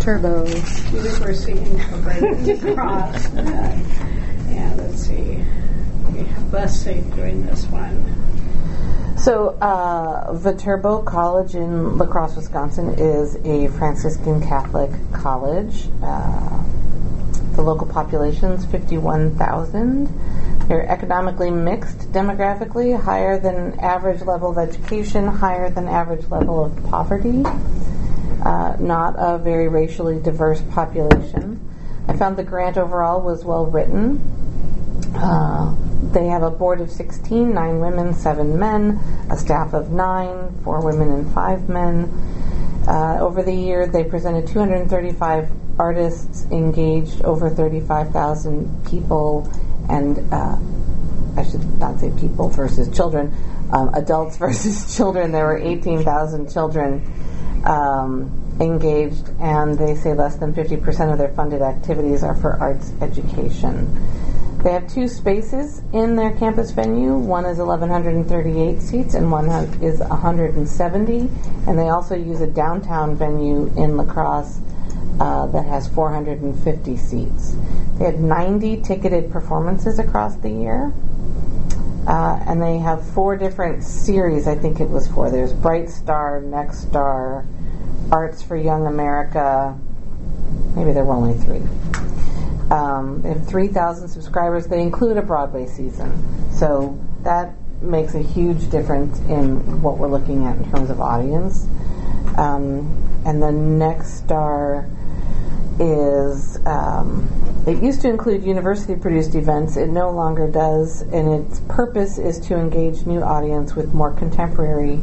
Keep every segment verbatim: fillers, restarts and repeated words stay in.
Viterbo. You think we're seeing across. Uh, yeah, let's see. We have Bus Safe doing this one. So, uh, Viterbo College in La Crosse, Wisconsin is a Franciscan Catholic college. Uh, the local population is fifty-one thousand. They're economically mixed demographically, higher than average level of education, higher than average level of poverty. Uh, not a very racially diverse population. I found the grant overall was well written. Uh, they have a board of sixteen, nine women, seven men, a staff of nine, four women and five men. Uh, over the year, they presented two hundred thirty-five artists, engaged over thirty-five thousand people, and uh, I should not say people versus children, um, adults versus children. There were eighteen thousand children um, engaged, and they say less than fifty percent of their funded activities are for arts education. They have two spaces in their campus venue. One is eleven thirty-eight seats and one has, is one hundred seventy. And they also use a downtown venue in La Crosse uh, that has four hundred fifty seats. They had ninety ticketed performances across the year. Uh, and they have four different series, I think it was four. There's Bright Star, Next Star, Arts for Young America. Maybe there were only three. Um, they have three thousand subscribers. They include a Broadway season. So that makes a huge difference in what we're looking at in terms of audience. Um, and the Next Star is, um, it used to include university-produced events. It no longer does, and its purpose is to engage new audience with more contemporary,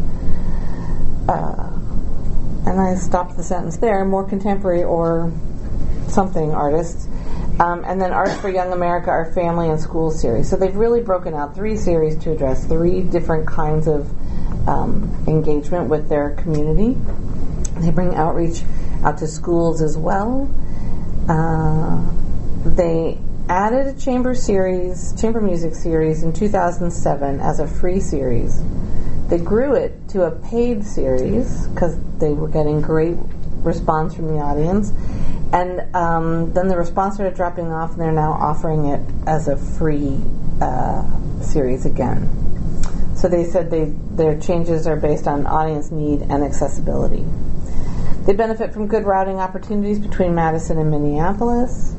uh, and I stopped the sentence there, more contemporary or something artists. Um, and then Arts for Young America are family and school series. So they've really broken out three series to address three different kinds of um, engagement with their community. They bring outreach out to schools as well. Uh, they added a chamber series, chamber music series in two thousand seven as a free series. They grew it to a paid series because they were getting great response from the audience. And um, then the response started dropping off, and they're now offering it as a free uh, series again. So they said they their changes are based on audience need and accessibility. They benefit from good routing opportunities between Madison and Minneapolis.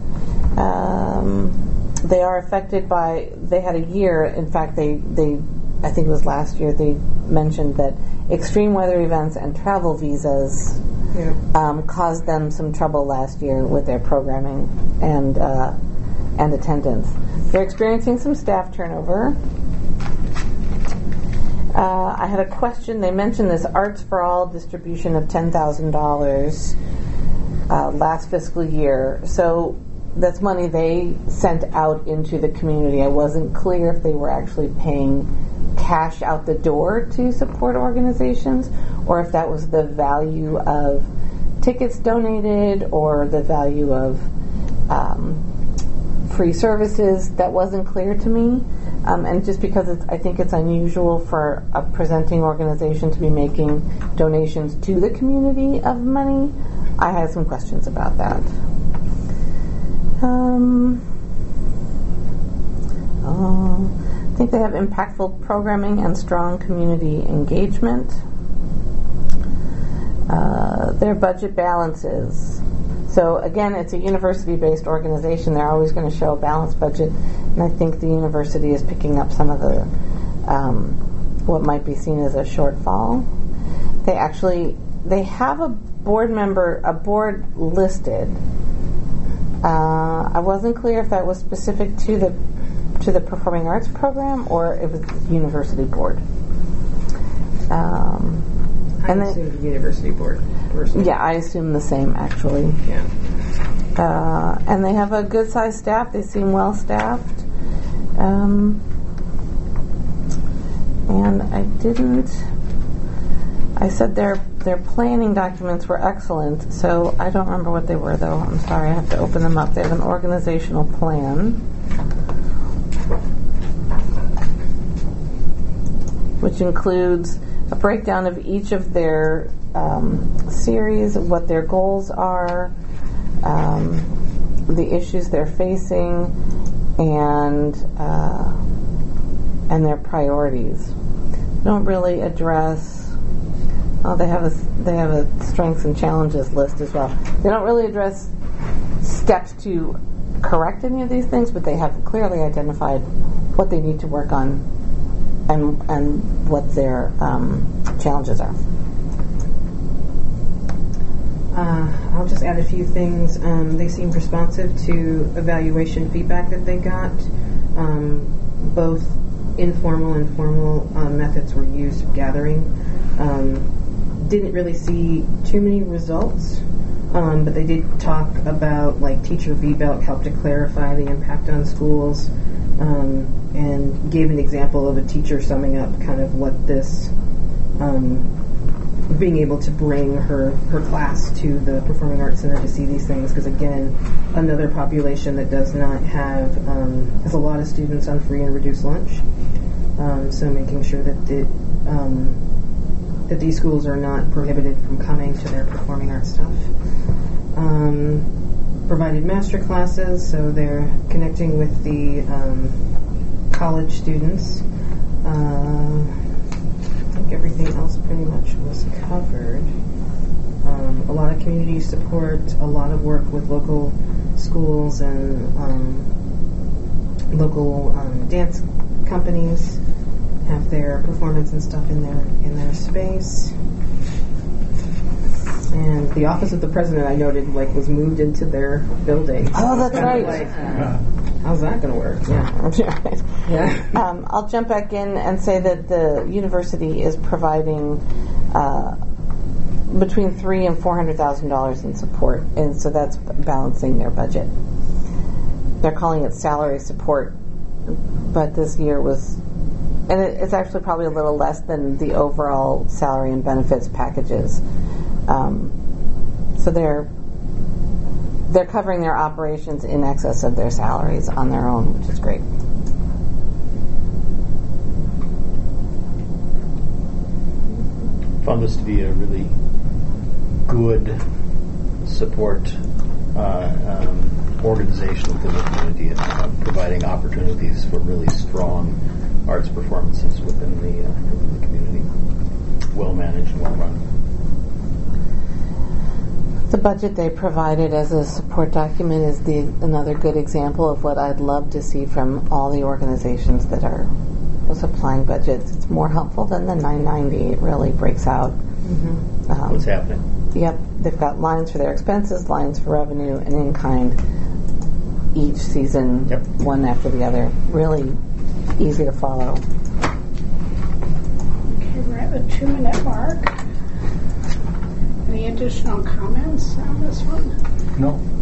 Um, they are affected by, they had a year, in fact, they, they I think it was last year, they mentioned that extreme weather events and travel visas Yeah. Um, caused them some trouble last year with their programming and uh, and attendance. They're experiencing some staff turnover. Uh, I had a question. They mentioned this Arts for All distribution of ten thousand dollars uh, last fiscal year. So that's money they sent out into the community. I wasn't clear if they were actually paying cash out the door to support organizations, or if that was the value of tickets donated or the value of um, free services. That wasn't clear to me. Um, and just because it's, I think it's unusual for a presenting organization to be making donations to the community of money, I had some questions about that. Um, uh, I think they have impactful programming and strong community engagement. Uh, their budget balances. So again, it's a university-based organization. They're always going to show a balanced budget, and I think the university is picking up some of the um, what might be seen as a shortfall. They actually they have a board member, a board listed. Uh, I wasn't clear if that was specific to the to the performing arts program or it was the university board. Um, I and assume then, the university board. Personally. Yeah, I assume the same actually. Yeah. Uh, and they have a good sized staff. They seem well staffed. Um, and I didn't. I said their their planning documents were excellent, so I don't remember what they were though. I'm sorry, I have to open them up. They have an organizational plan, which includes a breakdown of each of their um, series, what their goals are, um, the issues they're facing and uh, and their priorities. They don't really address. Oh, they have a they have a strengths and challenges list as well. They don't really address steps to correct any of these things, but they have clearly identified what they need to work on and and what their um, challenges are. Uh, I'll just add a few things. Um, they seemed responsive to evaluation feedback that they got. Um, both informal and formal uh, methods were used for gathering. Um, didn't really see too many results, um, but they did talk about like teacher feedback helped to clarify the impact on schools, um, and gave an example of a teacher summing up kind of what this um, being able to bring her, her class to the Performing Arts Center to see these things, because again, another population that does not have, um, has a lot of students on free and reduced lunch. Um, so making sure that the, um, that these schools are not prohibited from coming to their performing arts stuff. Um, provided master classes, so they're connecting with the um, college students. Uh, I think everything else pretty much was covered. Um, a lot of community support, a lot of work with local schools and um, local um, dance companies have their performance and stuff in their in their space. And the office of the president, I noted, like was moved into their building. Oh, that's right. Like, uh, how's that going to work? Yeah. Yeah. Um, I'll jump back in and say that the university is providing uh, between three and four hundred thousand dollars in support, and so that's balancing their budget. They're calling it salary support, but this year was, and it, it's actually probably a little less than the overall salary and benefits packages. Um, so they're they're covering their operations in excess of their salaries on their own, which is great. Found this to be a really good support uh, um, organization within the community, and uh, providing opportunities for really strong arts performances within the, uh, within the community. Well managed and well run. The budget they provided as a support document is the another good example of what I'd love to see from all the organizations that are supplying budgets. It's more helpful than the nine ninety. It really breaks out. Mm-hmm. Um, What's happening? Yep, they've got lines for their expenses, lines for revenue, and in kind each season, yep. One after the other. Really easy to follow. Okay, we're at the two-minute mark. Any additional comments on this one? No.